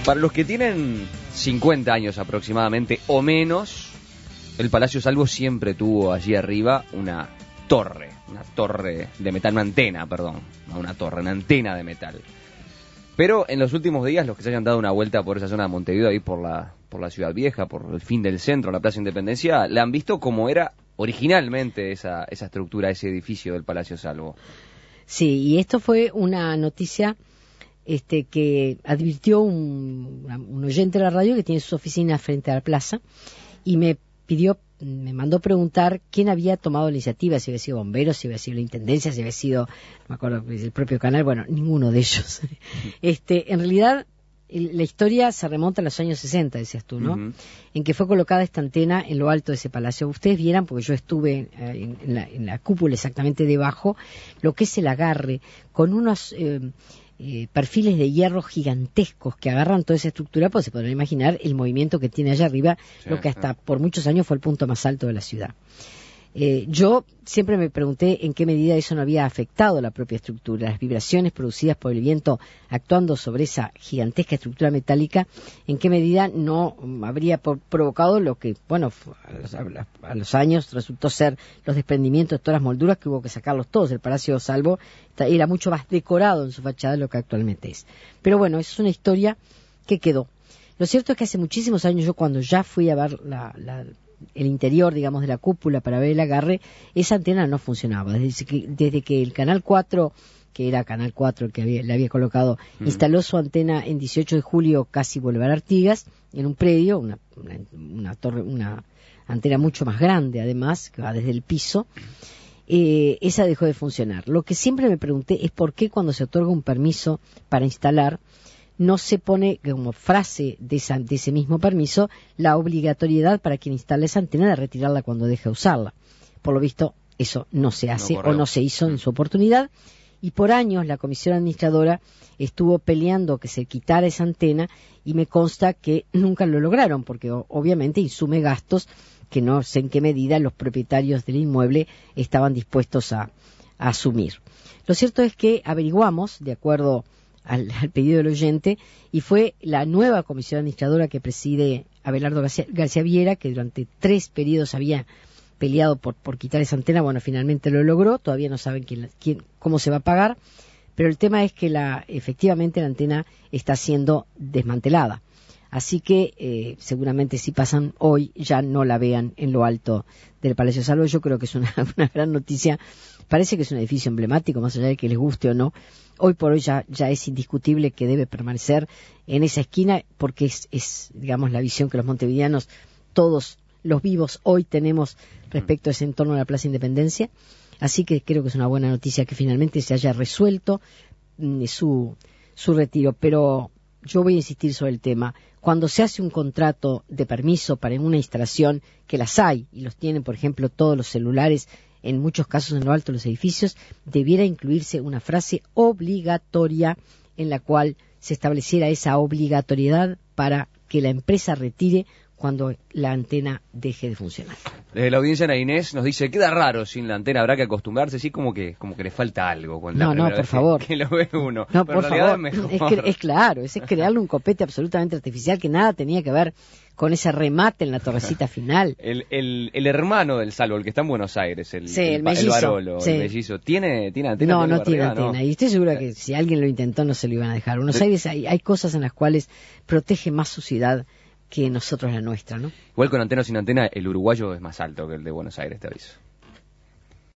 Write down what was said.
Para los que tienen 50 años aproximadamente o menos, el Palacio Salvo siempre tuvo allí arriba una torre de metal, una antena de metal. Pero en los últimos días, los que se hayan dado una vuelta por esa zona de Montevideo, ahí por la Ciudad Vieja, por el fin del centro, la Plaza Independencia, la han visto como era originalmente esa estructura, ese edificio del Palacio Salvo. Sí, y esto fue una noticia que advirtió un oyente de la radio que tiene sus oficinas frente a la plaza y me mandó preguntar quién había tomado la iniciativa, si había sido bomberos, si había sido la intendencia, si había sido, no me acuerdo, el propio canal, bueno, ninguno de ellos. En realidad, la historia se remonta a los años 60, decías tú, ¿no? Uh-huh. En que fue colocada esta antena en lo alto de ese palacio. Ustedes vieran, porque yo estuve en la cúpula exactamente debajo, lo que es el agarre, con unos perfiles de hierro gigantescos que agarran toda esa estructura, pues se podrán imaginar el movimiento que tiene allá arriba, sí, lo que hasta por muchos años fue el punto más alto de la ciudad. Yo siempre me pregunté en qué medida eso no había afectado la propia estructura, las vibraciones producidas por el viento actuando sobre esa gigantesca estructura metálica, en qué medida no habría provocado lo que, bueno, a los años resultó ser los desprendimientos de todas las molduras que hubo que sacarlos todos. El Palacio Salvo era mucho más decorado en su fachada de lo que actualmente es. Pero bueno, esa es una historia que quedó. Lo cierto es que hace muchísimos años, yo cuando ya fui a ver el interior, digamos, de la cúpula para ver el agarre, esa antena no funcionaba. Desde que el Canal 4, que era Canal 4 el que le había colocado, instaló su antena en 18 de julio, casi Boulevard Artigas, en un predio, una torre, una antena mucho más grande, además, que va desde el piso, esa dejó de funcionar. Lo que siempre me pregunté es por qué cuando se otorga un permiso para instalar, no se pone como frase de ese mismo permiso la obligatoriedad para quien instala esa antena de retirarla cuando deje de usarla. Por lo visto, eso no se hace o no se hizo en su oportunidad. Y por años la comisión administradora estuvo peleando que se quitara esa antena y me consta que nunca lo lograron porque obviamente insume gastos que no sé en qué medida los propietarios del inmueble estaban dispuestos a asumir. Lo cierto es que averiguamos, de acuerdo al pedido del oyente, y fue la nueva comisión administradora que preside Abelardo García Viera, que durante 3 periodos había peleado por quitar esa antena. Bueno, finalmente lo logró, todavía no saben cómo se va a pagar, pero el tema es que efectivamente la antena está siendo desmantelada. Así que seguramente si pasan hoy ya no la vean en lo alto del Palacio Salvo. Yo creo que es una gran noticia. Parece que es un edificio emblemático, más allá de que les guste o no. Hoy por hoy ya es indiscutible que debe permanecer en esa esquina porque es, digamos, la visión que los montevideanos, todos los vivos, hoy tenemos respecto a ese entorno de la Plaza Independencia. Así que creo que es una buena noticia que finalmente se haya resuelto su retiro. Pero yo voy a insistir sobre el tema. Cuando se hace un contrato de permiso para una instalación, que las hay, y los tienen, por ejemplo, todos los celulares, en muchos casos en lo alto de los edificios, debiera incluirse una frase obligatoria en la cual se estableciera esa obligatoriedad para que la empresa retire cuando la antena deje de funcionar. Desde la audiencia, Ana Inés nos dice, queda raro sin la antena, habrá que acostumbrarse, sí, como que le falta algo. No, por favor. Que lo ve uno. No, pero por favor. Es claro, es crearle un copete absolutamente artificial que nada tenía que ver con ese remate en la torrecita final. El hermano del Salvo, el que está en Buenos Aires, el mellizo, el Barolo, sí. El mellizo, ¿tiene antena? No tiene antena. ¿No? Y estoy segura que si alguien lo intentó no se lo iban a dejar. Buenos Aires hay cosas en las cuales protege más su ciudad que nosotros la nuestra, ¿no? Igual con antena o sin antena, el uruguayo es más alto que el de Buenos Aires, te aviso.